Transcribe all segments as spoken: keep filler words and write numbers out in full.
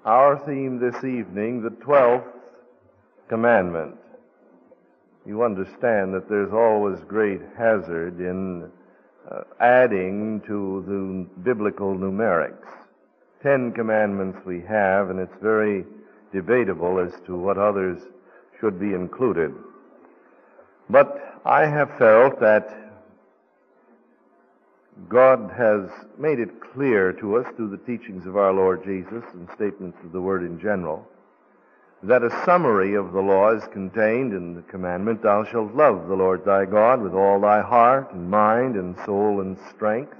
Our theme this evening, the twelfth commandment. You understand that there's always great hazard in uh, adding to the biblical numerics. Ten commandments we have, and it's very debatable as to what others should be included. But I have felt that God has made it clear to us through the teachings of our Lord Jesus and statements of the Word in general that a summary of the law is contained in the commandment, thou shalt love the Lord thy God with all thy heart and mind and soul and strength.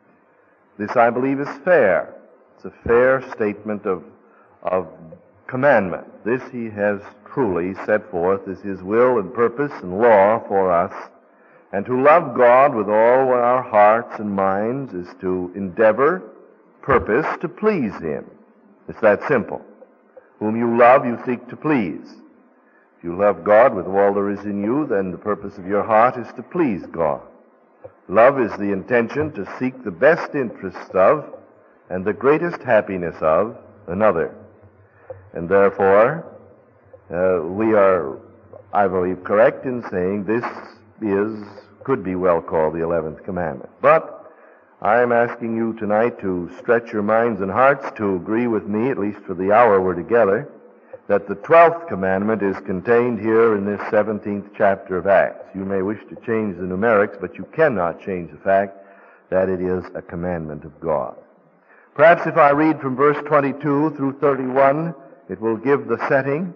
This, I believe, is fair. It's a fair statement of, of commandment. This he has truly set forth as his will and purpose and law for us. And to love God with all our hearts and minds is to endeavor, purpose, to please him. It's that simple. Whom you love, you seek to please. If you love God with all there is in you, then the purpose of your heart is to please God. Love is the intention to seek the best interest of and the greatest happiness of another. And therefore, uh, we are, I believe, correct in saying this is, could be well called the eleventh commandment. But I am asking you tonight to stretch your minds and hearts to agree with me, at least for the hour we're together, that the twelfth commandment is contained here in this seventeenth chapter of Acts. You may wish to change the numerics, but you cannot change the fact that it is a commandment of God. Perhaps if I read from verse twenty-two through thirty-one, it will give the setting.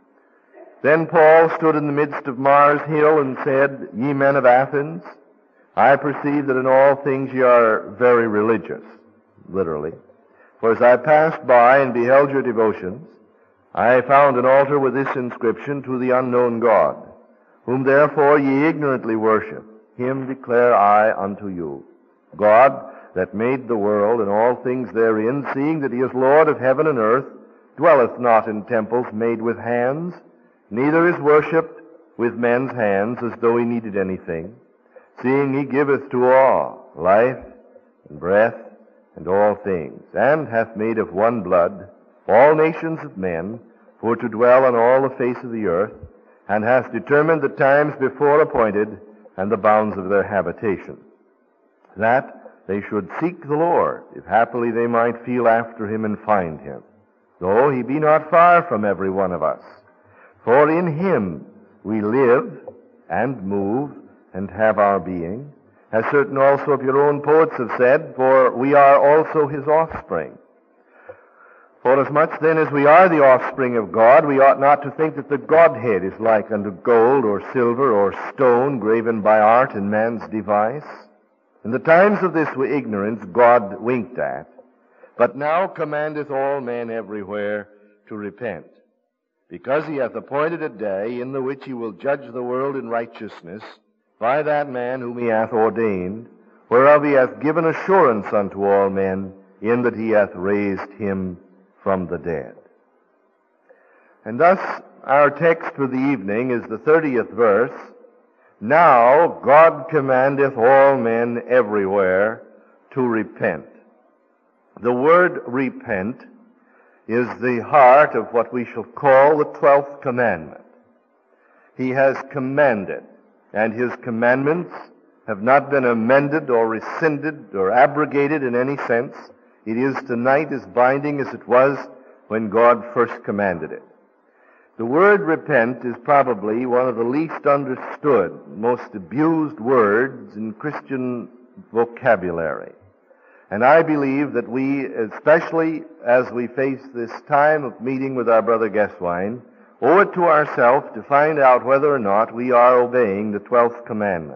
Then Paul stood in the midst of Mars Hill and said, Ye men of Athens, I perceive that in all things ye are very religious, literally. For as I passed by and beheld your devotions, I found an altar with this inscription, To the unknown God, whom therefore ye ignorantly worship, him declare I unto you. God, that made the world and all things therein, seeing that he is Lord of heaven and earth, dwelleth not in temples made with hands, neither is worshipped with men's hands as though he needed anything, seeing he giveth to all life and breath and all things, and hath made of one blood all nations of men for to dwell on all the face of the earth, and hath determined the times before appointed and the bounds of their habitation, that they should seek the Lord, if happily they might feel after him and find him, though he be not far from every one of us. For in him we live and move and have our being, as certain also of your own poets have said, for we are also his offspring. Forasmuch then as we are the offspring of God, we ought not to think that the Godhead is like unto gold or silver or stone graven by art and man's device. In the times of this ignorance God winked at, but now commandeth all men everywhere to repent, because he hath appointed a day in the which he will judge the world in righteousness by that man whom he hath ordained, whereof he hath given assurance unto all men, in that he hath raised him from the dead. And thus our text for the evening is the thirtieth verse. Now God commandeth all men everywhere to repent. The word repent is the heart of what we shall call the twelfth commandment. He has commanded, and his commandments have not been amended or rescinded or abrogated in any sense. It is tonight as binding as it was when God first commanded it. The word repent is probably one of the least understood, most abused words in Christian vocabulary. And I believe that we, especially as we face this time of meeting with our brother Geswein, owe it to ourselves to find out whether or not we are obeying the twelfth commandment.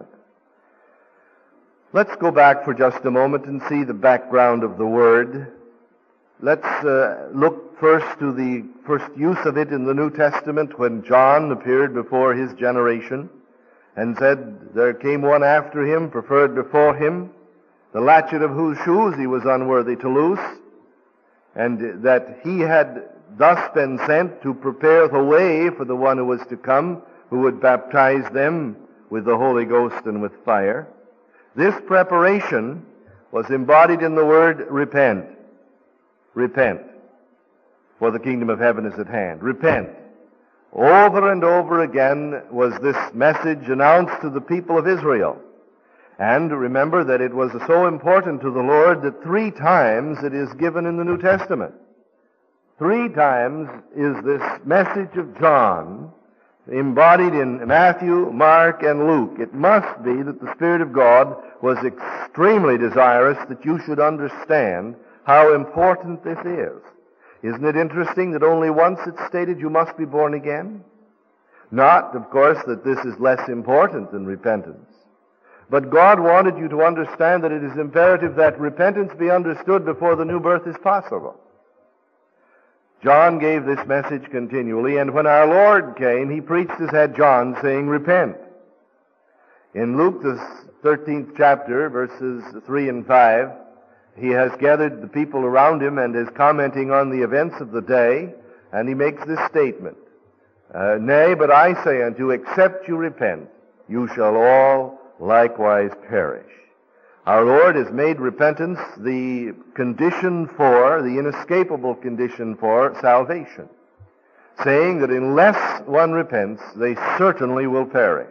Let's go back for just a moment and see the background of the word. Let's uh, look first to the first use of it in the New Testament when John appeared before his generation and said, There came one after him, preferred before him, the latchet of whose shoes he was unworthy to loose, and that he had thus been sent to prepare the way for the one who was to come, who would baptize them with the Holy Ghost and with fire. This preparation was embodied in the word repent. Repent. for the kingdom of heaven is at hand. Repent. Over and over again was this message announced to the people of Israel. And remember that it was so important to the Lord that three times it is given in the New Testament. Three times is this message of John embodied in Matthew, Mark, and Luke. It must be that the Spirit of God was extremely desirous that you should understand how important this is. Isn't it interesting that only once it's stated you must be born again? Not, of course, that this is less important than repentance. But God wanted you to understand that it is imperative that repentance be understood before the new birth is possible. John gave this message continually, and when our Lord came, he preached as had John, saying, repent. In Luke, the thirteenth chapter, verses three and five, he has gathered the people around him and is commenting on the events of the day, and he makes this statement, uh, Nay, but I say unto you, except you repent, you shall all likewise perish. Our Lord has made repentance the condition for, the inescapable condition for salvation, saying that unless one repents, they certainly will perish.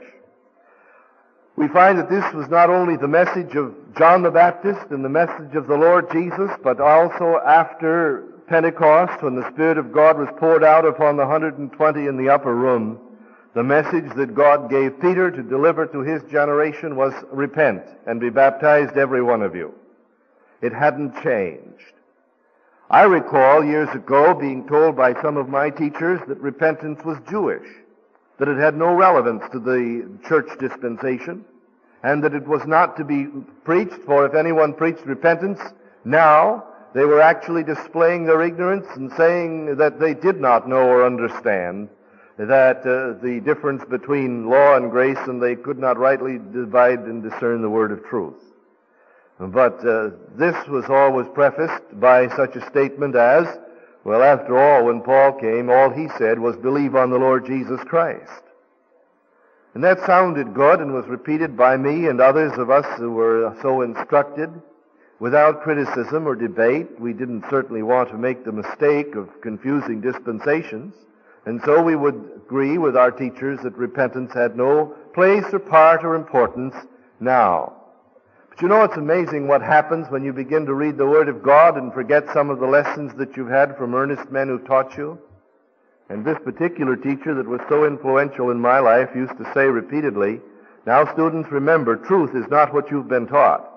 We find that this was not only the message of John the Baptist and the message of the Lord Jesus, but also after Pentecost, when the Spirit of God was poured out upon the one hundred twenty in the upper room, the message that God gave Peter to deliver to his generation was, repent and be baptized, every one of you. It hadn't changed. I recall years ago being told by some of my teachers that repentance was Jewish, that it had no relevance to the church dispensation, and that it was not to be preached, for if anyone preached repentance, now they were actually displaying their ignorance and saying that they did not know or understand that uh, the difference between law and grace, and they could not rightly divide and discern the word of truth. But uh, this was always prefaced by such a statement as, well, after all, when Paul came, all he said was, believe on the Lord Jesus Christ. And that sounded good and was repeated by me and others of us who were so instructed without criticism or debate. We didn't certainly want to make the mistake of confusing dispensations. And so we would agree with our teachers that repentance had no place or part or importance now. But you know, it's amazing what happens when you begin to read the Word of God and forget some of the lessons that you've had from earnest men who taught you. And this particular teacher that was so influential in my life used to say repeatedly, now students, remember, truth is not what you've been taught.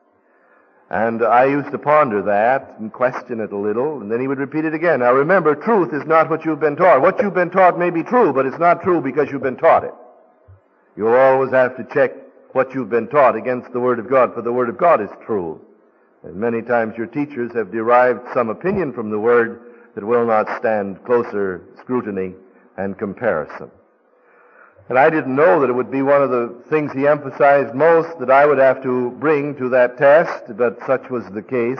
And I used to ponder that and question it a little, and then he would repeat it again. Now remember, truth is not what you've been taught. What you've been taught may be true, but it's not true because you've been taught it. You'll always have to check what you've been taught against the Word of God, for the Word of God is true. And many times your teachers have derived some opinion from the Word that will not stand closer scrutiny and comparison. And I didn't know that it would be one of the things he emphasized most that I would have to bring to that test, but such was the case.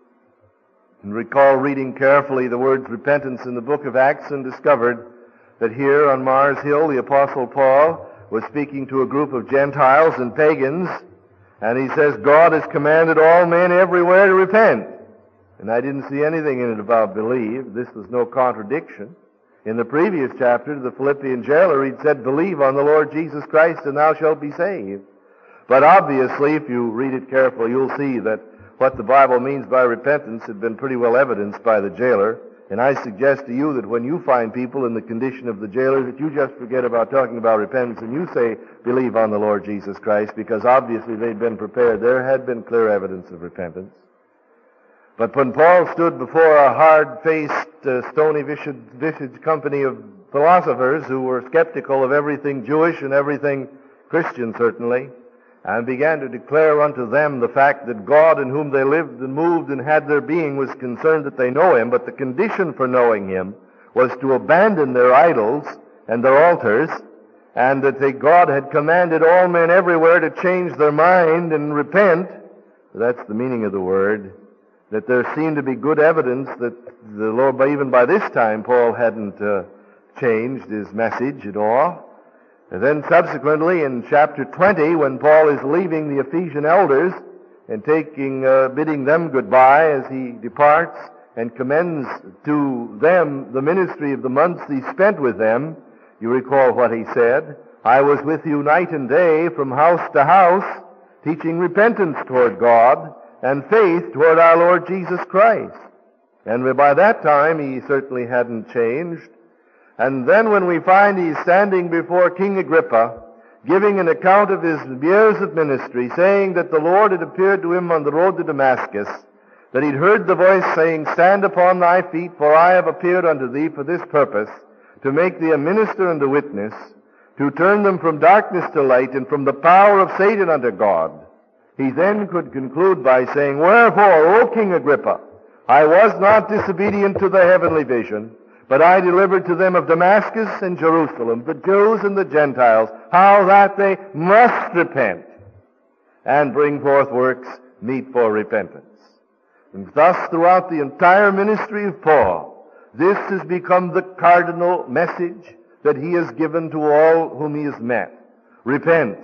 And recall reading carefully the words repentance in the book of Acts and discovered that here on Mars Hill the Apostle Paul was speaking to a group of Gentiles and pagans, and he says, God has commanded all men everywhere to repent. And I didn't see anything in it about believe. This was no contradiction. In the previous chapter, to the Philippian jailer, he'd said, believe on the Lord Jesus Christ and thou shalt be saved. But obviously, if you read it carefully, you'll see that what the Bible means by repentance had been pretty well evidenced by the jailer. And I suggest to you that when you find people in the condition of the jailer, that you just forget about talking about repentance and you say, believe on the Lord Jesus Christ, because obviously they'd been prepared. There had been clear evidence of repentance. But when Paul stood before a hard-faced, uh, stony-visaged company of philosophers who were skeptical of everything Jewish and everything Christian, certainly, and began to declare unto them the fact that God in whom they lived and moved and had their being was concerned that they know Him, but the condition for knowing Him was to abandon their idols and their altars, and that they, God had commanded all men everywhere to change their mind and repent. That's the meaning of the word. That there seemed to be good evidence that the Lord, even by this time, Paul hadn't uh, changed his message at all. And then subsequently in chapter twenty, when Paul is leaving the Ephesian elders and taking, uh, bidding them goodbye as he departs, and commends to them the ministry of the months he spent with them, you recall what he said, I was with you night and day from house to house, teaching repentance toward God and faith toward our Lord Jesus Christ. And by that time he certainly hadn't changed. And then when we find he's standing before King Agrippa, giving an account of his years of ministry, saying that the Lord had appeared to him on the road to Damascus, that he'd heard the voice saying, Stand upon thy feet, for I have appeared unto thee for this purpose, to make thee a minister and a witness, to turn them from darkness to light, and from the power of Satan unto God. He then could conclude by saying, Wherefore, O King Agrippa, I was not disobedient to the heavenly vision, but I delivered to them of Damascus and Jerusalem, the Jews and the Gentiles, how that they must repent and bring forth works meet for repentance. And thus, throughout the entire ministry of Paul, this has become the cardinal message that he has given to all whom he has met. Repent.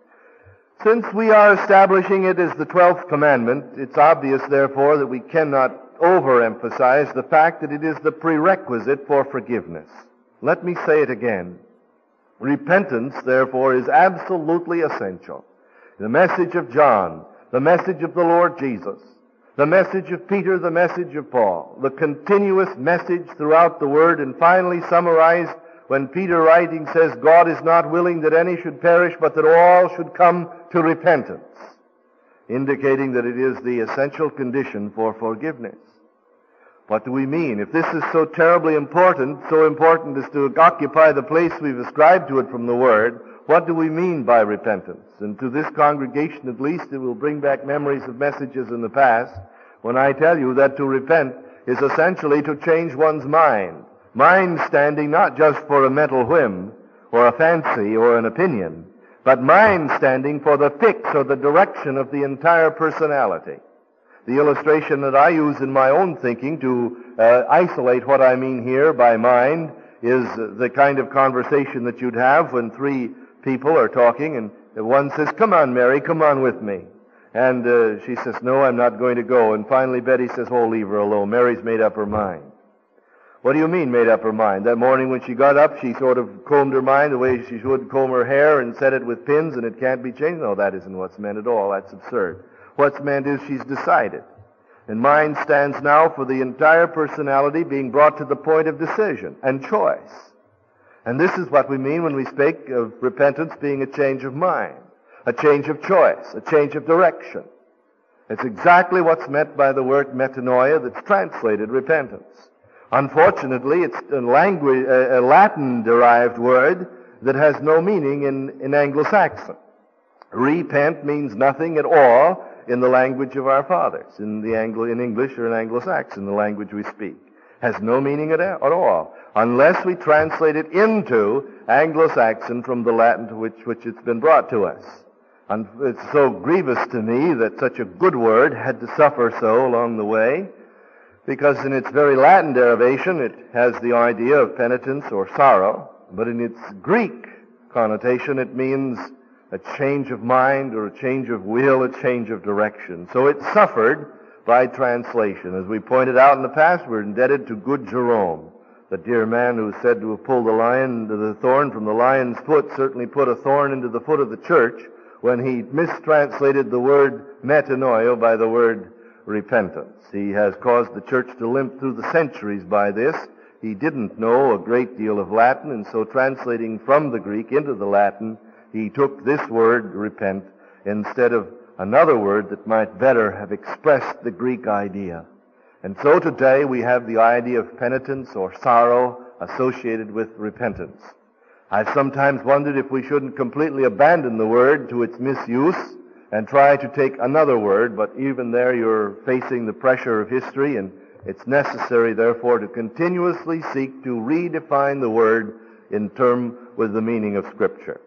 Since we are establishing it as the twelfth commandment, it's obvious, therefore, that we cannot overemphasize the fact that it is the prerequisite for forgiveness. Let me say it again. Repentance, therefore, is absolutely essential. The message of John, the message of the Lord Jesus, the message of Peter, the message of Paul, the continuous message throughout the Word, and finally summarized when Peter writing says, God is not willing that any should perish, but that all should come to repentance, indicating that it is the essential condition for forgiveness. What do we mean? If this is so terribly important, so important as to occupy the place we've ascribed to it from the Word, what do we mean by repentance? And to this congregation at least, it will bring back memories of messages in the past when I tell you that to repent is essentially to change one's mind. Mind standing not just for a mental whim or a fancy or an opinion, but mind standing for the fix or the direction of the entire personality. The illustration that I use in my own thinking to uh, isolate what I mean here by mind is the kind of conversation that you'd have when three people are talking and one says, Come on, Mary, come on with me. And uh, she says, No, I'm not going to go. And finally Betty says, Oh, leave her alone. Mary's made up her mind. What do you mean made up her mind? That morning when she got up, she sort of combed her mind the way she would comb her hair and set it with pins and it can't be changed? No, that isn't what's meant at all. That's absurd. What's meant is she's decided. And mind stands now for the entire personality being brought to the point of decision and choice. And this is what we mean when we speak of repentance being a change of mind, a change of choice, a change of direction. It's exactly what's meant by the word metanoia that's translated repentance. Unfortunately, it's a, language, a Latin-derived word that has no meaning in, in Anglo-Saxon. Repent means nothing at all in the language of our fathers, in the Anglo, in English or in Anglo-Saxon, the language we speak. Has no meaning at, at all, unless we translate it into Anglo-Saxon from the Latin to which, which it's been brought to us. And it's so grievous to me that such a good word had to suffer so along the way, because in its very Latin derivation it has the idea of penitence or sorrow, but in its Greek connotation it means a change of mind or a change of will, a change of direction. So it suffered by translation. As we pointed out in the past, we're indebted to good Jerome, the dear man who is said to have pulled the lion, the thorn from the lion's foot, certainly put a thorn into the foot of the church when he mistranslated the word metanoia by the word repentance. He has caused the church to limp through the centuries by this. He didn't know a great deal of Latin, and so translating from the Greek into the Latin, he took this word, repent, instead of another word that might better have expressed the Greek idea. And so today we have the idea of penitence or sorrow associated with repentance. I've sometimes wondered if we shouldn't completely abandon the word to its misuse and try to take another word, but even there you're facing the pressure of history, and it's necessary, therefore, to continuously seek to redefine the word in term with the meaning of Scripture.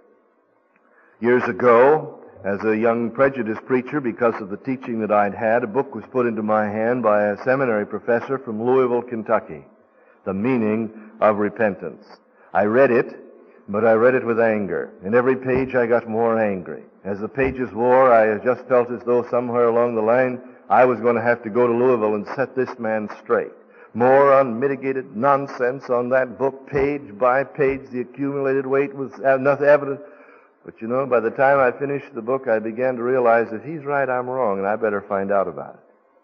Years ago, as a young prejudice preacher, because of the teaching that I'd had, a book was put into my hand by a seminary professor from Louisville, Kentucky, The Meaning of Repentance. I read it, but I read it with anger. In every page I got more angry. As the pages wore, I just felt as though somewhere along the line I was going to have to go to Louisville and set this man straight. More unmitigated nonsense on that book, page by page. The accumulated weight was enough evidence. But you know, by the time I finished the book, I began to realize that he's right, I'm wrong, and I better find out about it.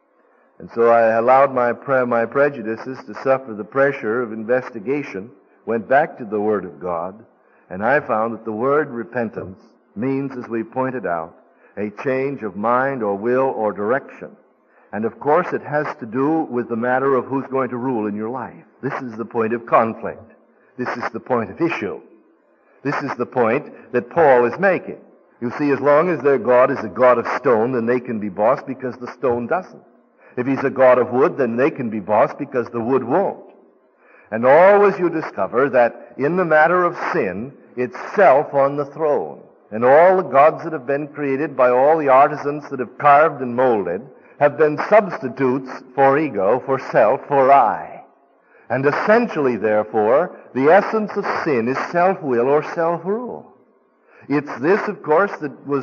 And so I allowed my pre- my prejudices to suffer the pressure of investigation, went back to the Word of God, and I found that the word repentance means, as we pointed out, a change of mind or will or direction. And of course it has to do with the matter of who's going to rule in your life. This is the point of conflict. This is the point of issue. This is the point that Paul is making. You see, as long as their God is a God of stone, then they can be boss because the stone doesn't. If he's a God of wood, then they can be boss because the wood won't. And always you discover that in the matter of sin, it's self on the throne. And all the gods that have been created by all the artisans that have carved and molded have been substitutes for ego, for self, for I. And essentially, therefore, the essence of sin is self-will or self-rule. It's this, of course, that was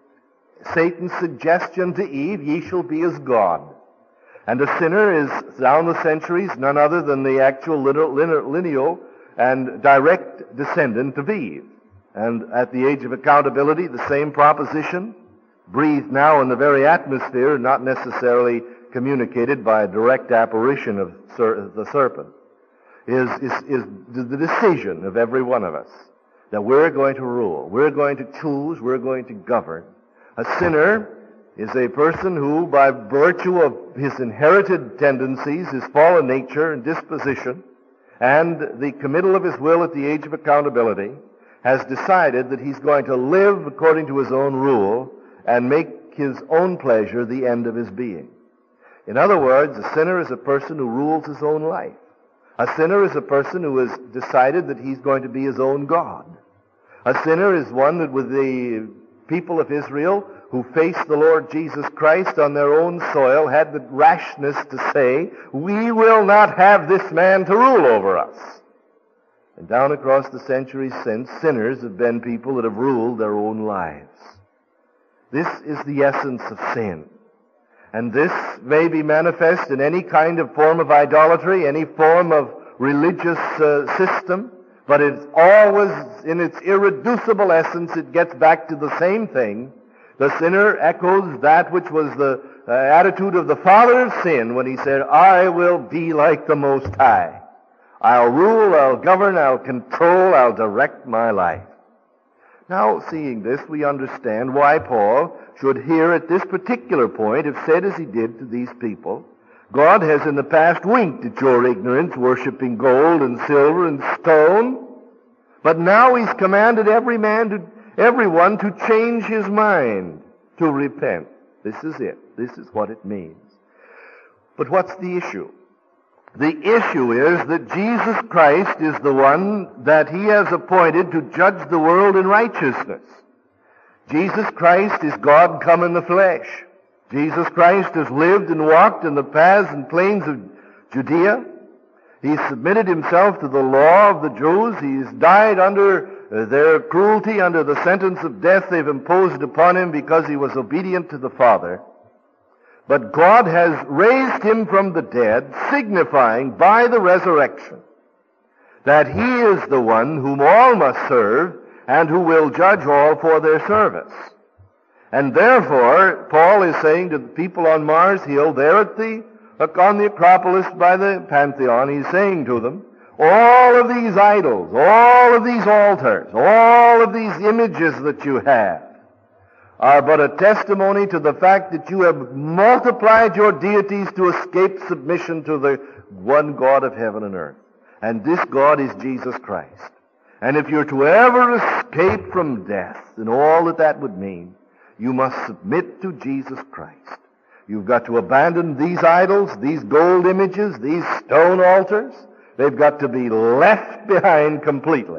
Satan's suggestion to Eve, ye shall be as God. And a sinner is, down the centuries, none other than the actual lineal and direct descendant of Eve. And at the age of accountability, the same proposition, breathed now in the very atmosphere, not necessarily communicated by a direct apparition of ser- the serpent, is, is, is the decision of every one of us that we're going to rule, we're going to choose, we're going to govern. A sinner is a person who, by virtue of his inherited tendencies, his fallen nature and disposition, and the committal of his will at the age of accountability, has decided that he's going to live according to his own rule and make his own pleasure the end of his being. In other words, a sinner is a person who rules his own life. A sinner is a person who has decided that he's going to be his own God. A sinner is one that, with the people of Israel who faced the Lord Jesus Christ on their own soil, had the rashness to say, we will not have this man to rule over us. And down across the centuries since, sinners have been people that have ruled their own lives. This is the essence of sin. And this may be manifest in any kind of form of idolatry, any form of religious uh, system, but it's always, in its irreducible essence, it gets back to the same thing. The sinner echoes that which was the uh, attitude of the father of sin when he said, I will be like the Most High. I'll rule, I'll govern, I'll control, I'll direct my life. Now, seeing this, we understand why Paul should here at this particular point have said as he did to these people, God has in the past winked at your ignorance, worshiping gold and silver and stone, but now he's commanded every man to, everyone to change his mind, to repent. This is it. This is what it means. But what's the issue? The issue is that Jesus Christ is the one that he has appointed to judge the world in righteousness. Jesus Christ is God come in the flesh. Jesus Christ has lived and walked in the paths and plains of Judea. He submitted himself to the law of the Jews. He's died under their cruelty, under the sentence of death they've imposed upon him because he was obedient to the Father. But God has raised him from the dead, signifying by the resurrection that he is the one whom all must serve and who will judge all for their service. And therefore, Paul is saying to the people on Mars Hill, there at the, on the Acropolis by the Pantheon, he's saying to them, all of these idols, all of these altars, all of these images that you have, are but a testimony to the fact that you have multiplied your deities to escape submission to the one God of heaven and earth. And this God is Jesus Christ. And if you're to ever escape from death and all that that would mean, you must submit to Jesus Christ. You've got to abandon these idols, these gold images, these stone altars. They've got to be left behind completely.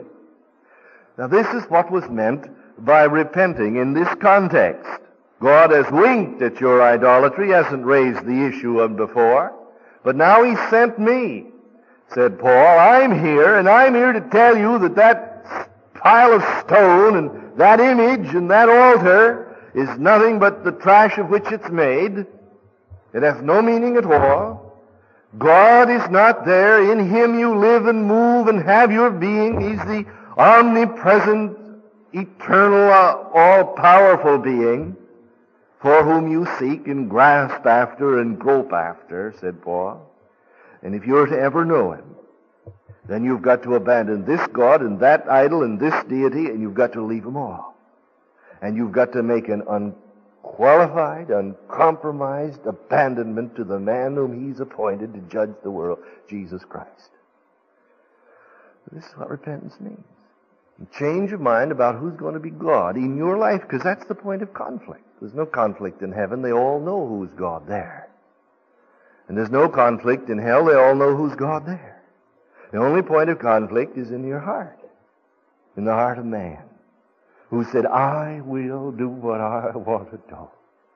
Now this is what was meant by repenting in this context. God has winked at your idolatry, hasn't raised the issue of before, but now he sent me, said Paul. I'm here, and I'm here to tell you that that pile of stone and that image and that altar is nothing but the trash of which it's made, It hath no meaning at all. God is not there. In him you live and move and have your being. He's the omnipresent, eternal, uh, all-powerful being for whom you seek and grasp after and grope after, said Paul. And if you're to ever know him, then you've got to abandon this God and that idol and this deity, and you've got to leave them all. And you've got to make an unqualified, uncompromised abandonment to the man whom he's appointed to judge the world, Jesus Christ. This is what repentance means. A change of mind about who's going to be God in your life, because that's the point of conflict. There's no conflict in heaven. They all know who's God there. And there's no conflict in hell. They all know who's God there. The only point of conflict is in your heart, in the heart of man, who said, I will do what I want to do.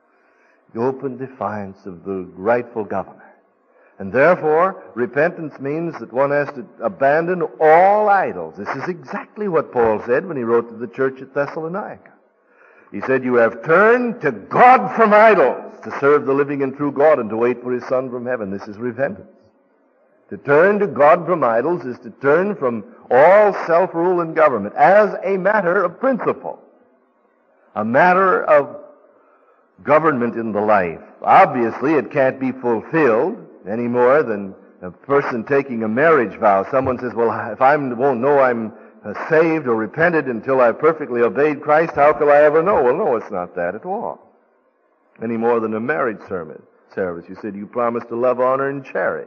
The open defiance of the rightful governor. And therefore, repentance means that one has to abandon all idols. This is exactly what Paul said when he wrote to the church at Thessalonica. He said, you have turned to God from idols to serve the living and true God and to wait for his Son from heaven. This is repentance. To turn to God from idols is to turn from all self-rule and government as a matter of principle, a matter of government in the life. Obviously, it can't be fulfilled any more than a person taking a marriage vow. Someone says, well, if I won't know I'm saved or repented until I've perfectly obeyed Christ, how could I ever know? Well, no, it's not that at all. Any more than a marriage sermon, service. You said you promise to love, honor, and cherish.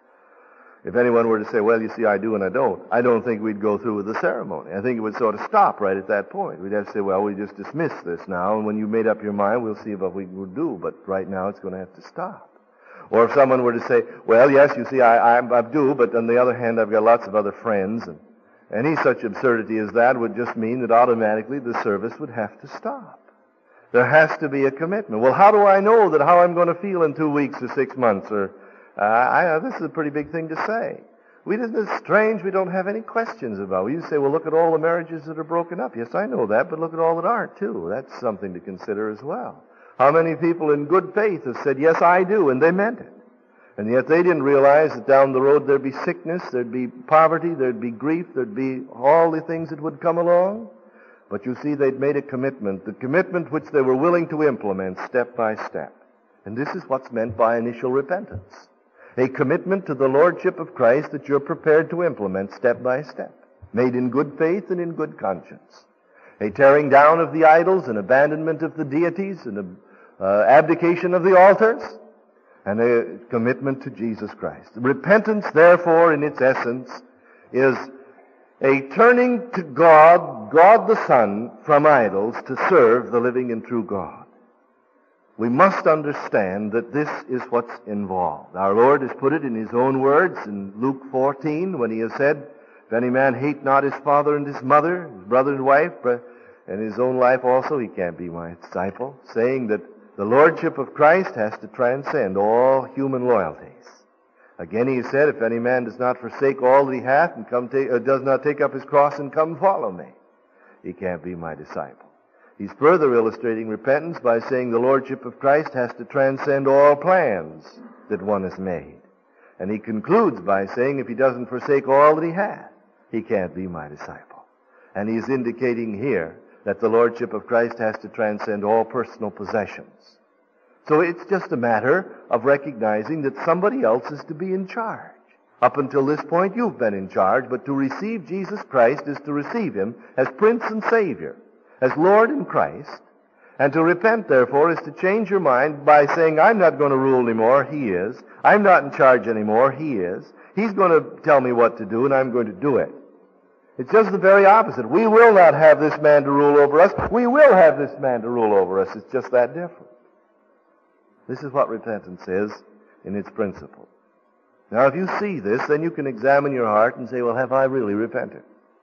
If anyone were to say, well, you see, I do and I don't, I don't think we'd go through with the ceremony. I think it would sort of stop right at that point. We'd have to say, well, we just dismiss this now, and when you made up your mind, we'll see what we would do, but right now it's going to have to stop. Or if someone were to say, well, yes, you see, I, I, I do, but on the other hand, I've got lots of other friends, and any such absurdity as that would just mean that automatically the service would have to stop. There has to be a commitment. Well, how do I know that how I'm going to feel in two weeks or six months or Uh, I, uh, this is a pretty big thing to say. We isn't it strange we don't have any questions about it. You say, well, look at all the marriages that are broken up. Yes, I know that, but look at all that aren't, too. That's something to consider as well. How many people in good faith have said, yes, I do, and they meant it. And yet they didn't realize that down the road there'd be sickness, there'd be poverty, there'd be grief, there'd be all the things that would come along. But you see, they'd made a commitment, the commitment which they were willing to implement step by step. And this is what's meant by initial repentance. A commitment to the Lordship of Christ that you're prepared to implement step by step, made in good faith and in good conscience. A tearing down of the idols, an abandonment of the deities, an uh, abdication of the altars, and a commitment to Jesus Christ. Repentance, therefore, in its essence, is a turning to God, God the Son, from idols to serve the living and true God. We must understand that this is what's involved. Our Lord has put it in his own words in Luke fourteen when he has said, if any man hate not his father and his mother, his brother and wife, and his own life also, he can't be my disciple, saying that the Lordship of Christ has to transcend all human loyalties. Again he said, if any man does not forsake all that he hath and come ta- uh, does not take up his cross and come follow me, he can't be my disciple. He's further illustrating repentance by saying the Lordship of Christ has to transcend all plans that one has made. And he concludes by saying if he doesn't forsake all that he had, he can't be my disciple. And he's indicating here that the Lordship of Christ has to transcend all personal possessions. So it's just a matter of recognizing that somebody else is to be in charge. Up until this point, you've been in charge, but to receive Jesus Christ is to receive him as Prince and Savior, as Lord in Christ, and to repent, therefore, is to change your mind by saying, I'm not going to rule anymore, he is. I'm not in charge anymore, he is. He's going to tell me what to do, and I'm going to do it. It's just the very opposite. We will not have this man to rule over us. We will have this man to rule over us. It's just that different. This is what repentance is in its principle. Now, if you see this, then you can examine your heart and say, well, have I really repented?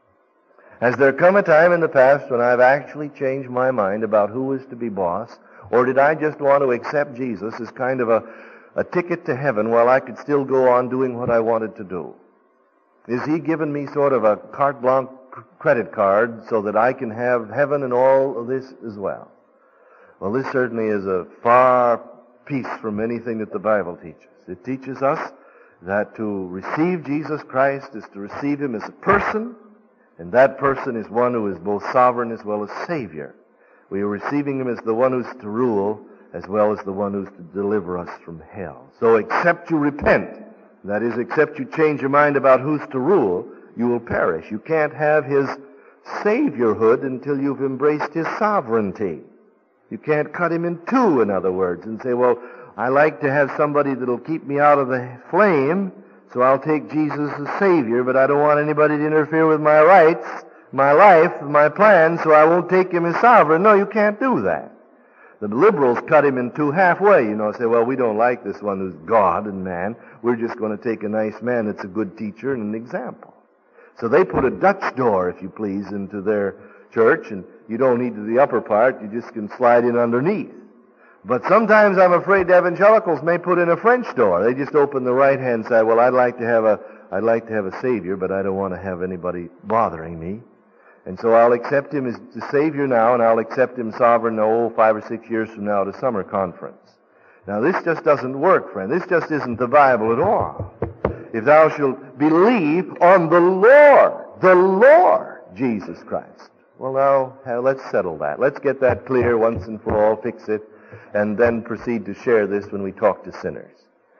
Has there come a time in the past when I've actually changed my mind about who is to be boss, or did I just want to accept Jesus as kind of a, a ticket to heaven while I could still go on doing what I wanted to do? Is he given me sort of a carte blanche credit card so that I can have heaven and all of this as well? Well, this certainly is a far piece from anything that the Bible teaches. It teaches us that to receive Jesus Christ is to receive Him as a person, and that person is one who is both sovereign as well as Savior. We are receiving Him as the one who's to rule as well as the one who's to deliver us from hell. So except you repent, that is, except you change your mind about who's to rule, you will perish. You can't have His Saviorhood until you've embraced His sovereignty. You can't cut Him in two, in other words, and say, well, I like to have somebody that'll keep me out of the flame, so I'll take Jesus as Savior, but I don't want anybody to interfere with my rights, my life, my plans, so I won't take Him as sovereign. No, you can't do that. The liberals cut Him in two halfway, you know, say, well, we don't like this one who's God and man. We're just going to take a nice man that's a good teacher and an example. So they put a Dutch door, if you please, into their church, and you don't need the upper part. You just can slide in underneath. But sometimes I'm afraid evangelicals may put in a French door. They just open the right-hand side. Well, I'd like to have a, I'd like to have a Savior, but I don't want to have anybody bothering me. And so I'll accept Him as the Savior now, and I'll accept Him sovereign, oh, five or six years from now at a summer conference. Now, this just doesn't work, friend. This just isn't the Bible at all. If thou shalt believe on the Lord, the Lord Jesus Christ. Well, now, uh, let's settle that. Let's get that clear once and for all, fix it, and then proceed to share this when we talk to sinners.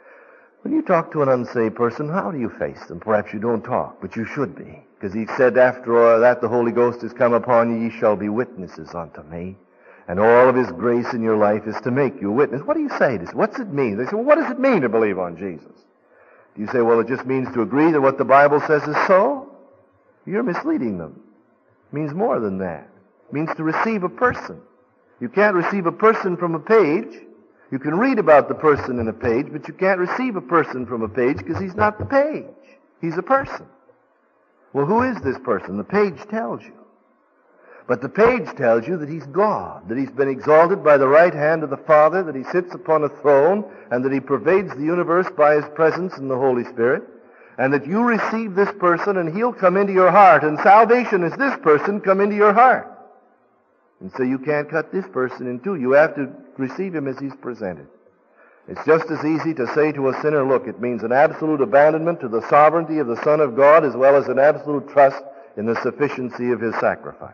When you talk to an unsaved person, how do you face them? Perhaps you don't talk, but you should be. Because He said, after that the Holy Ghost has come upon you, ye shall be witnesses unto me. And all of His grace in your life is to make you a witness. What do you say to this? What's it mean? They say, well, what does it mean to believe on Jesus? Do you say, well, it just means to agree that what the Bible says is so? You're misleading them. It means more than that. It means to receive a person. You can't receive a person from a page. You can read about the person in a page, but you can't receive a person from a page because he's not the page. He's a person. Well, who is this person? The page tells you. But the page tells you that He's God, that He's been exalted by the right hand of the Father, that He sits upon a throne, and that He pervades the universe by His presence in the Holy Spirit, and that you receive this person and He'll come into your heart, and salvation is this person come into your heart. And so you can't cut this person in two. You have to receive Him as He's presented. It's just as easy to say to a sinner, look, it means an absolute abandonment to the sovereignty of the Son of God as well as an absolute trust in the sufficiency of His sacrifice.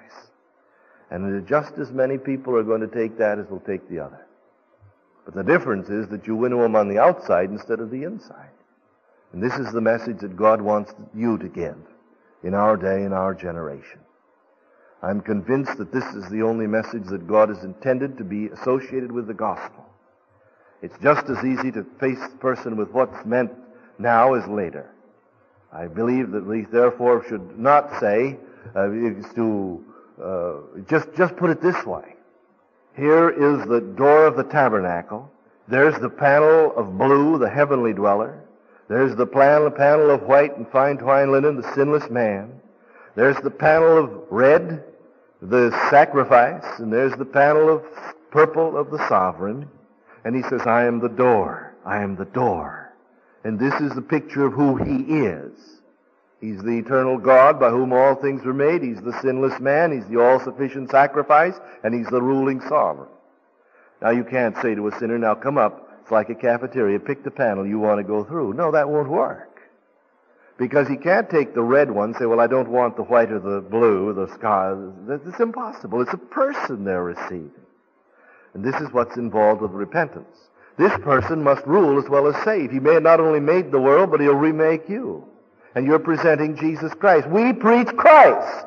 And just as many people are going to take that as will take the other. But the difference is that you win them on the outside instead of the inside. And this is the message that God wants you to give in our day, in our generation. I'm convinced that this is the only message that God has intended to be associated with the gospel. It's just as easy to face the person with what's meant now as later. I believe that we therefore should not say, uh, it's to uh, just just put it this way. Here is the door of the tabernacle. There's the panel of blue, the heavenly dweller. There's the panel, panel of white and fine twined linen, the sinless man. There's the panel of red, the sacrifice, and there's the panel of purple of the sovereign. And He says, I am the door. I am the door. And this is the picture of who He is. He's the eternal God by whom all things were made. He's the sinless man. He's the all-sufficient sacrifice. And He's the ruling sovereign. Now you can't say to a sinner, now come up. It's like a cafeteria. Pick the panel you want to go through. No, that won't work. Because he can't take the red one and say, well, I don't want the white or the blue or the sky. It's impossible. It's a person they're receiving. And this is what's involved with repentance. This person must rule as well as save. He may have not only made the world, but He'll remake you. And you're presenting Jesus Christ. We preach Christ.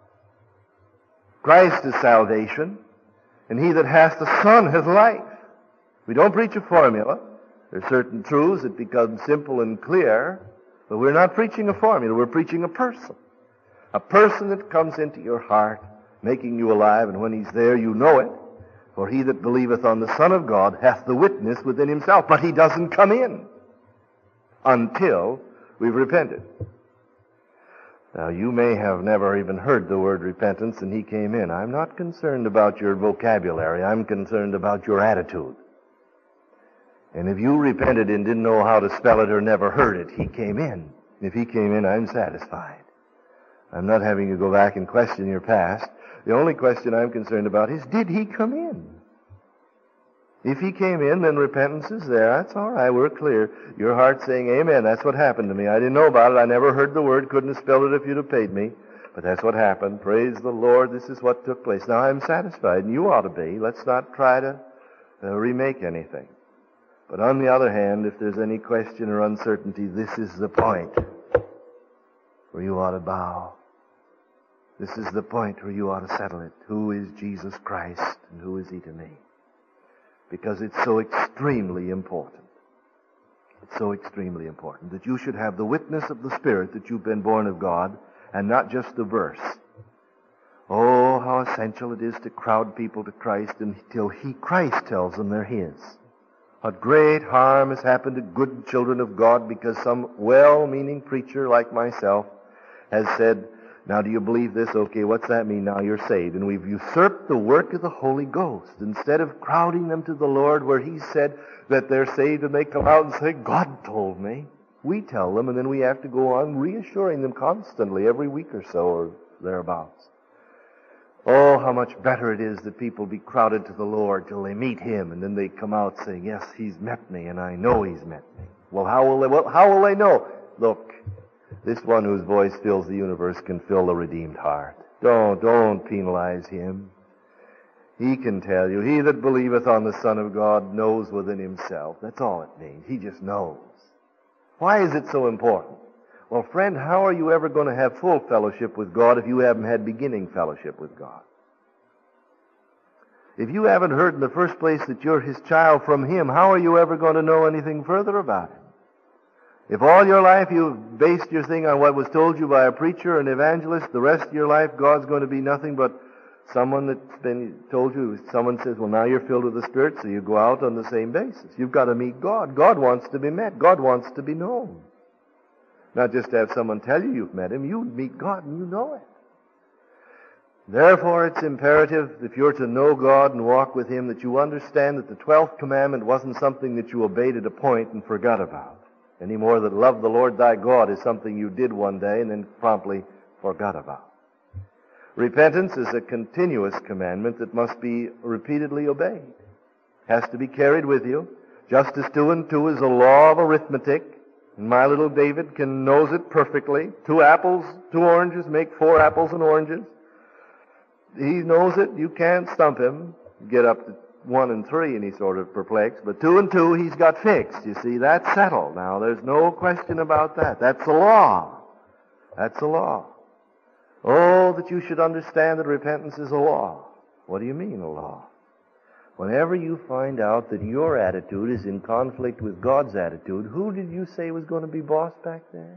Christ is salvation. And he that hath the Son hath life. We don't preach a formula. There are certain truths that become simple and clear. But we're not preaching a formula. We're preaching a person. A person that comes into your heart, making you alive. And when He's there, you know it. For he that believeth on the Son of God hath the witness within himself. But he doesn't come in until we've repented. Now, you may have never even heard the word repentance, and He came in. I'm not concerned about your vocabulary. I'm concerned about your attitude. And if you repented and didn't know how to spell it or never heard it, He came in. If He came in, I'm satisfied. I'm not having you go back and question your past. The only question I'm concerned about is, did He come in? If he came in, then repentance is there. That's all right. We're clear. Your heart's saying, amen. That's what happened to me. I didn't know about it. I never heard the word. Couldn't have spelled it if you'd have paid me. But that's what happened. Praise the Lord. This is what took place. Now I'm satisfied, and you ought to be. Let's not try to uh, remake anything. But on the other hand, if there's any question or uncertainty, this is the point where you ought to bow. This is the point where you ought to settle it. Who is Jesus Christ, and who is he to me? Because it's so extremely important. It's so extremely important that you should have the witness of the Spirit that you've been born of God, and not just the verse. Oh, how essential it is to crowd people to Christ until he, Christ, tells them they're his. What great harm has happened to good children of God because some well-meaning preacher like myself has said, now do you believe this? Okay, what's that mean? Now you're saved. And we've usurped the work of the Holy Ghost. Instead of crowding them to the Lord where he said that they're saved and they come out and say, God told me. We tell them and then we have to go on reassuring them constantly every week or so or thereabouts. Oh, how much better it is that people be crowded to the Lord till they meet him and then they come out saying, yes, he's met me and I know he's met me. Well, how will they, well, how will they know? Look, this one whose voice fills the universe can fill the redeemed heart. Don't, don't penalize him. He can tell you, he that believeth on the Son of God knows within himself. That's all it means. He just knows. Why is it so important? Well, friend, how are you ever going to have full fellowship with God if you haven't had beginning fellowship with God? If you haven't heard in the first place that you're his child from him, how are you ever going to know anything further about him? If all your life you've based your thing on what was told you by a preacher or an evangelist, the rest of your life God's going to be nothing but someone that's been told you, someone says, well, now you're filled with the Spirit, so you go out on the same basis. You've got to meet God. God wants to be met. God wants to be known. Not just to have someone tell you you've met him. You meet God and you know it. Therefore, it's imperative, if you're to know God and walk with him, that you understand that the twelfth commandment wasn't something that you obeyed at a point and forgot about. Any more that love the Lord thy God is something you did one day and then promptly forgot about. Repentance is a continuous commandment that must be repeatedly obeyed. Has to be carried with you. Just as two and two is a law of arithmetic, and my little David can knows it perfectly. Two apples, two oranges make four apples and oranges. He knows it. You can't stump him. Get up to one and three and he's sort of perplexed. But two and two he's got fixed. You see, that's settled. Now, there's no question about that. That's the law. That's the law. Oh, that you should understand that repentance is a law. What do you mean, a law? Whenever you find out that your attitude is in conflict with God's attitude, who did you say was going to be boss back there?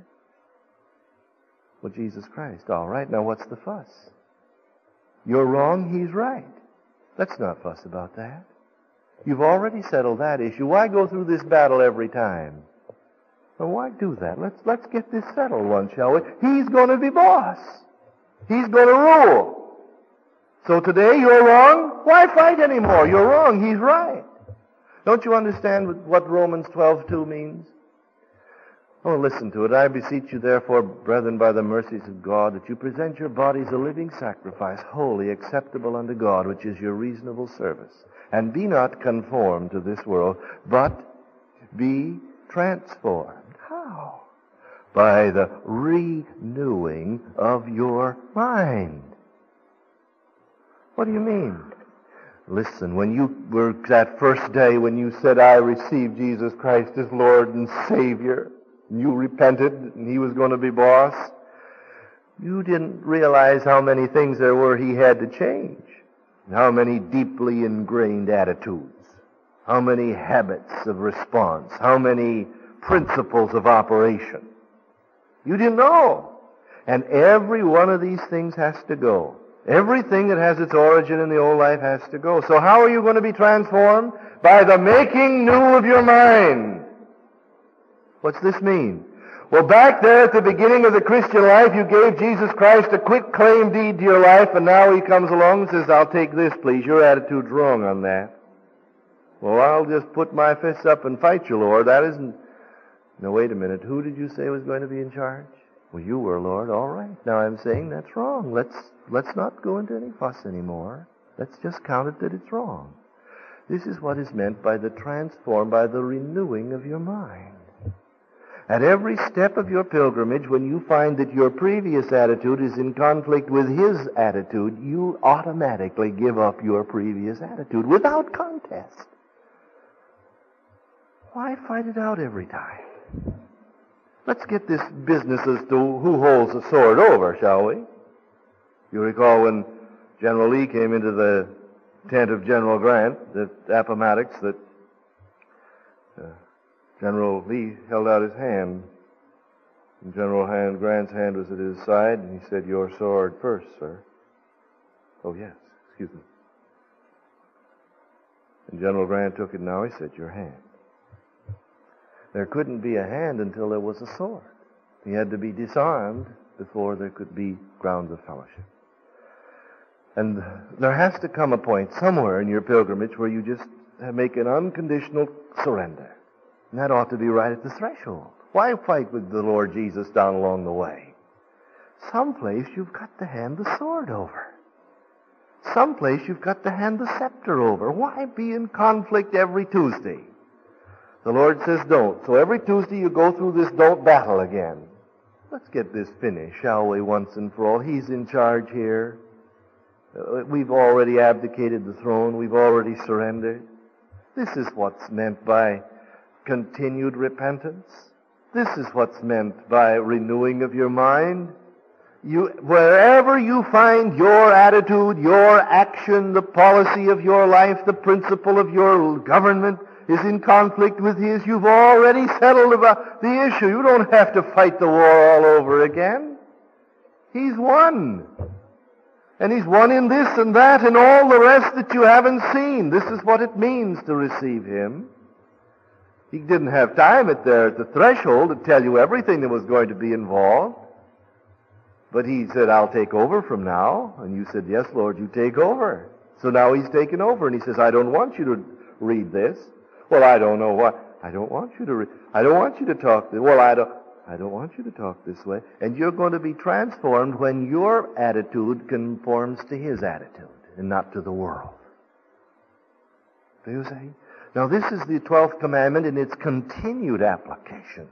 Well, Jesus Christ. All right, now what's the fuss? You're wrong, he's right. Let's not fuss about that. You've already settled that issue. Why go through this battle every time? Well, why do that? Let's, let's get this settled once, shall we? He's going to be boss. He's going to rule. So today you're wrong. Why fight anymore? You're wrong. He's right. Don't you understand what Romans twelve two means? Oh, listen to it. I beseech you, therefore, brethren, by the mercies of God, that you present your bodies a living sacrifice, holy, acceptable unto God, which is your reasonable service. And be not conformed to this world, but be transformed. How? By the renewing of your mind. What do you mean? Listen, when you were that first day when you said, I received Jesus Christ as Lord and Savior, and you repented and he was going to be boss, you didn't realize how many things there were he had to change. How many deeply ingrained attitudes. How many habits of response. How many principles of operation. You didn't know. And every one of these things has to go. Everything that has its origin in the old life has to go. So how are you going to be transformed? By the making new of your mind. What's this mean? Well, back there at the beginning of the Christian life, you gave Jesus Christ a quick claim deed to your life, and now he comes along and says, I'll take this, please. Your attitude's wrong on that. Well, I'll just put my fists up and fight you, Lord. That isn't... No, wait a minute. Who did you say was going to be in charge? Well, you were, Lord. All right. Now I'm saying that's wrong. Let's let's not go into any fuss anymore. Let's just count it that it's wrong. This is what is meant by the transform, by the renewing of your mind. At every step of your pilgrimage, when you find that your previous attitude is in conflict with his attitude, you automatically give up your previous attitude without contest. Why fight it out every time? Let's get this business as to who holds the sword over, shall we? You recall when General Lee came into the tent of General Grant at Appomattox that uh, General Lee held out his hand. And General hand, Grant's hand was at his side, and he said, "Your sword first, sir." "Oh, yes, excuse me." And General Grant took it now. He said, "Your hand." There couldn't be a hand until there was a sword. He had to be disarmed before there could be grounds of fellowship. And there has to come a point somewhere in your pilgrimage where you just make an unconditional surrender. And that ought to be right at the threshold. Why fight with the Lord Jesus down along the way? Someplace you've got to hand the sword over. Someplace you've got to hand the scepter over. Why be in conflict every Tuesday? The Lord says don't. So every Tuesday you go through this don't battle again. Let's get this finished, shall we, once and for all? He's in charge here. Uh, we've already abdicated the throne. We've already surrendered. This is what's meant by continued repentance. This is what's meant by renewing of your mind. You, wherever you find your attitude, your action, the policy of your life, the principle of your government is in conflict with his, you've already settled about the issue. You don't have to fight the war all over again. He's won. And he's won in this and that and all the rest that you haven't seen. This is what it means to receive him. He didn't have time at there at the threshold to tell you everything that was going to be involved. But he said, "I'll take over from now." And you said, "Yes, Lord, you take over." So now he's taken over, and he says, "I don't want you to read this." "Well, I don't know what. I don't want you to read. I don't want you to talk this. Well, I don't. I don't want you to talk this way." And you're going to be transformed when your attitude conforms to his attitude and not to the world. Do you see? Now, this is the twelfth commandment in its continued application.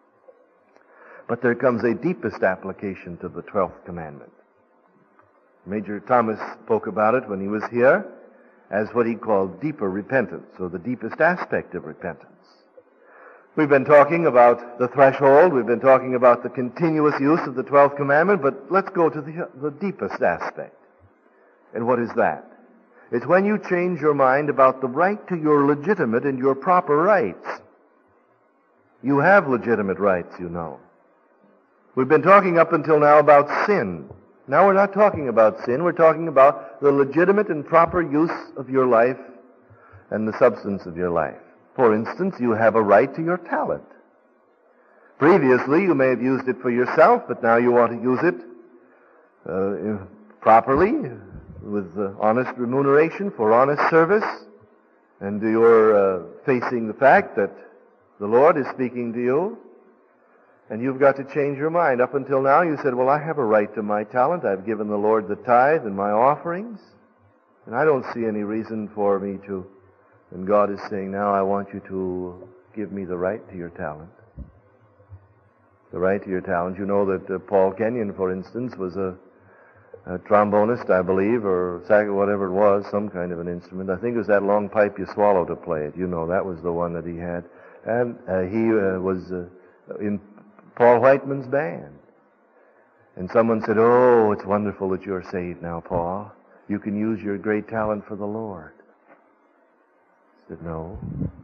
But there comes a deepest application to the twelfth commandment. Major Thomas spoke about it when he was here as what he called deeper repentance, or the deepest aspect of repentance. We've been talking about the threshold, we've been talking about the continuous use of the twelfth commandment, but let's go to the, the deepest aspect. And what is that? It's when you change your mind about the right to your legitimate and your proper rights. You have legitimate rights, you know. We've been talking up until now about sin. Now we're not talking about sin, we're talking about the legitimate and proper use of your life and the substance of your life. For instance, you have a right to your talent. Previously, you may have used it for yourself, but now you want to use it uh, properly, with uh, honest remuneration for honest service, and you're uh, facing the fact that the Lord is speaking to you, and you've got to change your mind. Up until now, you said, "Well, I have a right to my talent. I've given the Lord the tithe and my offerings, and I don't see any reason for me to..." And God is saying, "Now I want you to give me the right to your talent." The right to your talent. You know that uh, Paul Kenyon, for instance, was a, a trombonist, I believe, or sax, whatever it was, some kind of an instrument. I think it was that long pipe you swallow to play it. You know, that was the one that he had. And uh, he uh, was uh, in Paul Whiteman's band. And someone said, "Oh, it's wonderful that you're saved now, Paul. You can use your great talent for the Lord." I said, "No,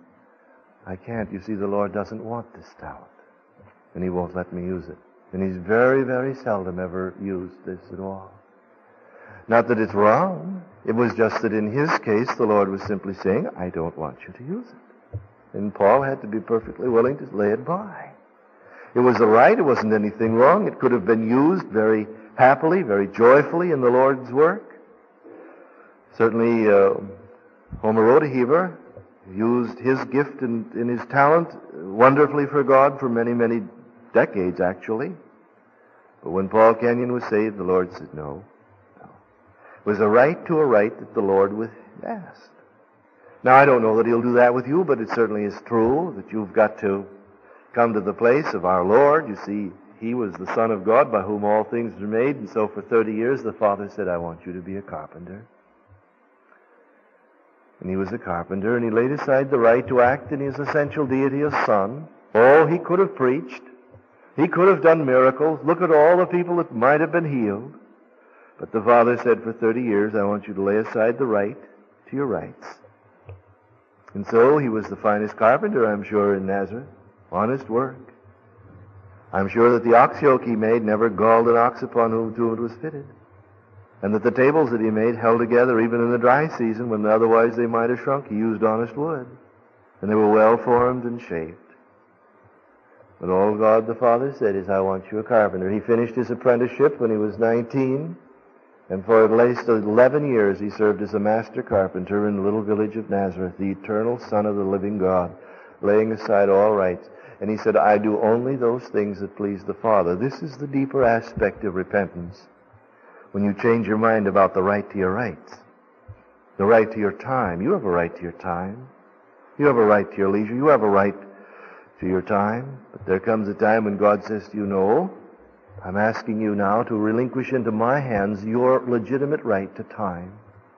I can't. You see, the Lord doesn't want this talent, and he won't let me use it. And he's very, very seldom ever used this at all. Not that it's wrong. It was just that in his case, the Lord was simply saying, I don't want you to use it. And Paul had to be perfectly willing to lay it by. It was the right. It wasn't anything wrong. It could have been used very happily, very joyfully in the Lord's work. Certainly, uh, Homer Rodeheaver used his gift and, and his talent wonderfully for God for many, many decades, actually. But when Paul Kenyon was saved, the Lord said, no, no. It was a right to a right that the Lord was asked. Now, I don't know that he'll do that with you, but it certainly is true that you've got to come to the place of our Lord. You see, he was the Son of God by whom all things were made, and so for thirty years the Father said, I want you to be a carpenter. And he was a carpenter, and he laid aside the right to act in his essential deity as Son. Oh, he could have preached. He could have done miracles. Look at all the people that might have been healed. But the Father said, for thirty years, I want you to lay aside the right to your rights. And so he was the finest carpenter, I'm sure, in Nazareth. Honest work. I'm sure that the ox yoke he made never galled an ox upon whom to it was fitted. And that the tables that he made held together even in the dry season when otherwise they might have shrunk. He used honest wood. And they were well formed and shaped. But all God the Father said is, I want you a carpenter. He finished his apprenticeship when he was nineteen. And for at least eleven years he served as a master carpenter in the little village of Nazareth, the eternal Son of the living God, laying aside all rights. And he said, I do only those things that please the Father. This is the deeper aspect of repentance. When you change your mind about the right to your rights, the right to your time. You have a right to your time. You have a right to your leisure. You have a right to your time. But there comes a time when God says to you, no, I'm asking you now to relinquish into my hands your legitimate right to time.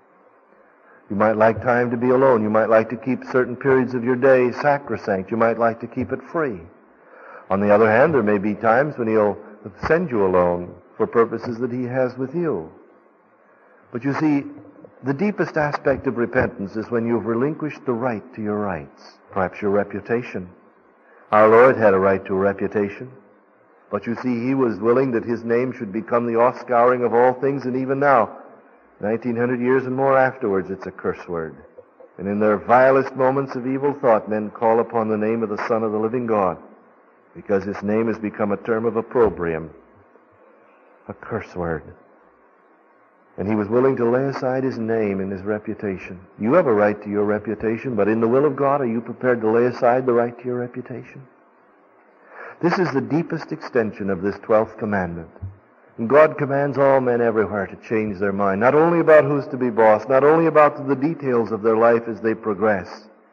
You might like time to be alone. You might like to keep certain periods of your day sacrosanct. You might like to keep it free. On the other hand, there may be times when he'll send you alone for purposes that he has with you. But you see, the deepest aspect of repentance is when you've relinquished the right to your rights, perhaps your reputation. Our Lord had a right to a reputation. But you see, he was willing that his name should become the offscouring of all things, and even now, nineteen hundred years and more afterwards, it's a curse word. And in their vilest moments of evil thought, men call upon the name of the Son of the living God, because his name has become a term of opprobrium, a curse word. And he was willing to lay aside his name and his reputation. You have a right to your reputation, but in the will of God, are you prepared to lay aside the right to your reputation? This is the deepest extension of this twelfth commandment. And God commands all men everywhere to change their mind, not only about who's to be boss, not only about the details of their life as they progress,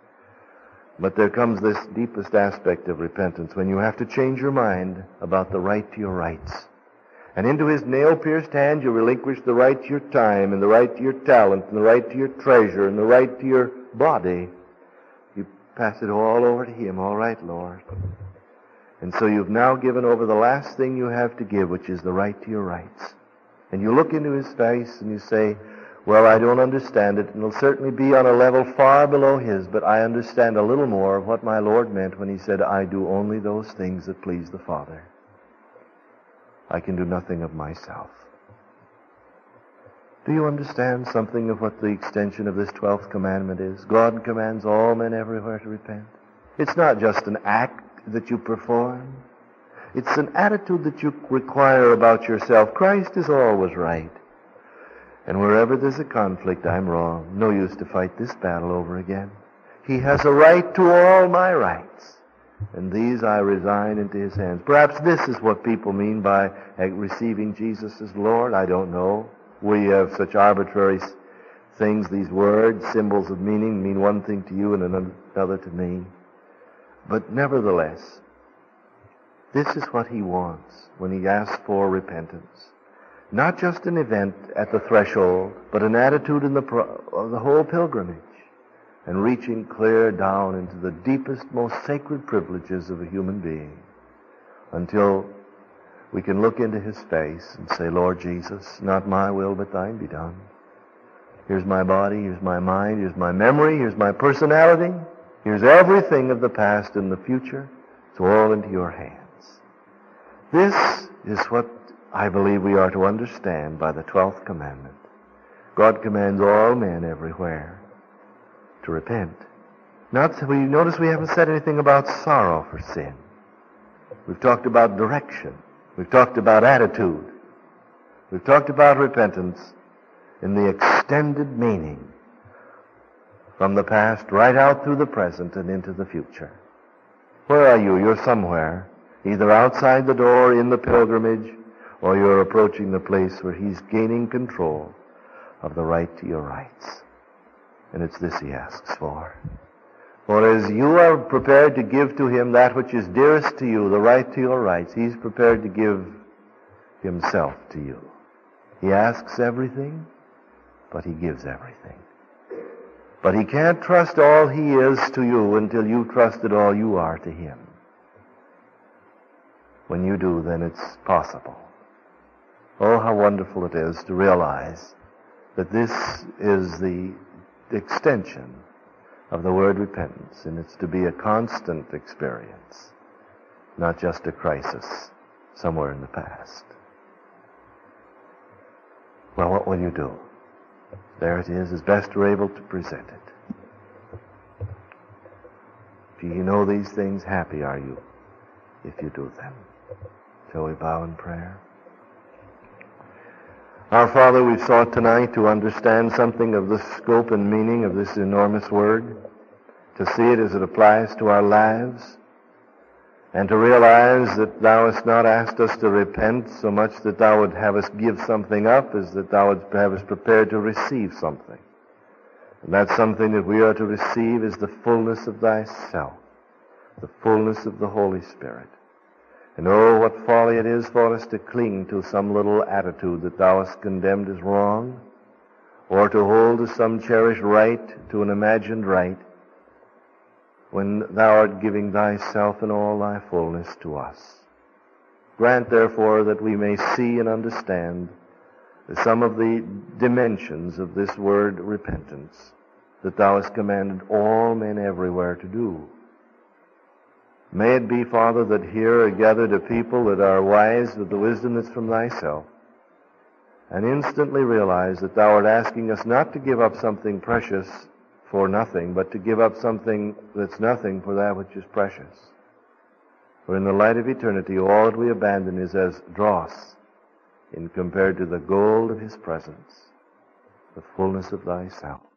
but there comes this deepest aspect of repentance when you have to change your mind about the right to your rights. And into his nail-pierced hand you relinquish the right to your time, and the right to your talent, and the right to your treasure, and the right to your body. You pass it all over to him. All right, Lord. And so you've now given over the last thing you have to give, which is the right to your rights. And you look into his face and you say, well, I don't understand it, and it'll certainly be on a level far below his, but I understand a little more of what my Lord meant when he said, I do only those things that please the Father. I can do nothing of myself. Do you understand something of what the extension of this twelfth commandment is? God commands all men everywhere to repent. It's not just an act that you perform. It's an attitude that you require about yourself. Christ is always right. And wherever there's a conflict, I'm wrong. No use to fight this battle over again. He has a right to all my rights, and these I resign into his hands. Perhaps this is what people mean by receiving Jesus as Lord. I don't know. We have such arbitrary things. These words, symbols of meaning, mean one thing to you and another to me. But nevertheless, this is what he wants when he asks for repentance. Not just an event at the threshold, but an attitude in the, pro- of the whole pilgrimage, and reaching clear down into the deepest, most sacred privileges of a human being, until we can look into his face and say, Lord Jesus, not my will, but thine be done. Here's my body, here's my mind, here's my memory, here's my personality. Here's everything of the past and the future. It's all into your hands. This is what I believe we are to understand by the twelfth commandment. God commands all men everywhere to repent. Not, we notice we haven't said anything about sorrow for sin. We've talked about direction. We've talked about attitude. We've talked about repentance in the extended meaning, from the past right out through the present and into the future. Where are you? You're somewhere, either outside the door in the pilgrimage, or you're approaching the place where he's gaining control of the right to your rights. And it's this he asks for. For as you are prepared to give to him that which is dearest to you, the right to your rights, he's prepared to give himself to you. He asks everything, but he gives everything. But he can't trust all he is to you until you've trusted all you are to him. When you do, then it's possible. Oh, how wonderful it is to realize that this is the extension of the word repentance, and it's to be a constant experience, not just a crisis somewhere in the past. Well, what will you do? There it is, as best we're able to present it. Do you know these things? Happy are you if you do them. Shall we bow in prayer? Our Father, we've sought tonight to understand something of the scope and meaning of this enormous word, to see it as it applies to our lives, and to realize that thou hast not asked us to repent so much that thou would have us give something up as that thou would have us prepared to receive something. And that something that we are to receive is the fullness of thyself, the fullness of the Holy Spirit. And oh, what folly it is for us to cling to some little attitude that thou hast condemned as wrong, or to hold to some cherished right, to an imagined right, when thou art giving thyself in all thy fullness to us. Grant, therefore, that we may see and understand some of the dimensions of this word repentance that thou hast commanded all men everywhere to do. May it be, Father, that here are gathered a people that are wise with the wisdom that's from thyself, and instantly realize that thou art asking us not to give up something precious for nothing, but to give up something that's nothing for that which is precious. For in the light of eternity, all that we abandon is as dross in compared to the gold of his presence, the fullness of thyself.